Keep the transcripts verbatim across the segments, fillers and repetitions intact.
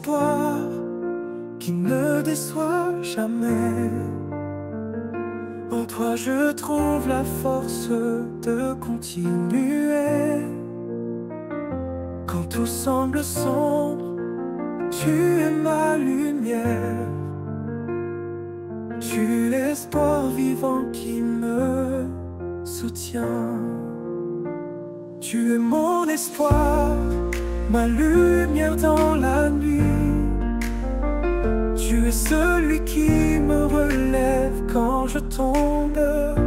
l'espoir qui ne déçoit jamais. En toi je trouve la force de continuer. Quand tout semble sombre, tu es ma lumière. Tu es l'espoir vivant qui me soutient. Tu es mon espoir, ma lumière dans la nuit. Tu es celui qui me relève quand je tombe.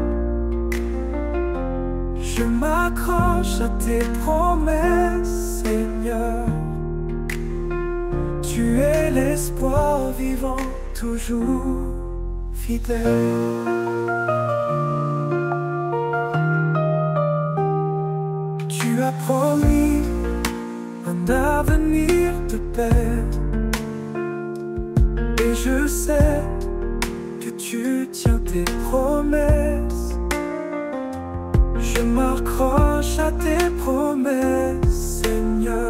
Je m'accroche à tes promesses, Seigneur. Tu es l'espoir vivant, toujours fidèle. Tu as promis un avenir de paix, et je sais que tu tiens tes promesses. Je m'accroche à tes promesses, Seigneur.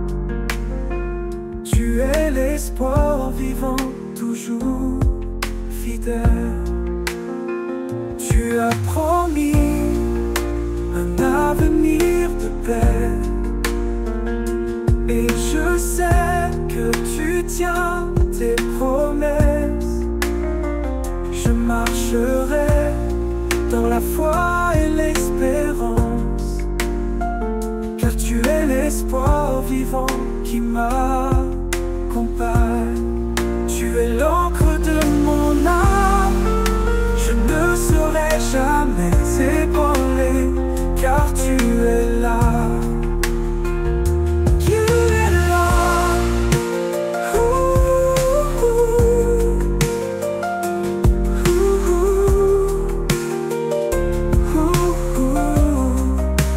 Tu es l'espoir vivant, toujours fidèle. Tu as promis un avenir de paix, et je sais que tu tiens tes promesses. Je marcherai dans la foi et l'espérance, car tu es l'espoir vivant qui m'accompagne. Tu es l'encre de mon âme, je ne serai jamais ébranlé, car tu es là. Tu es là. Ouh, ouh, ouh, ouh.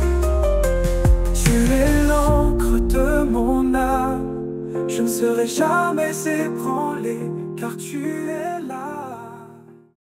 Tu es l'encre de mon âme, je ne serai jamais ébranlé, car tu es là.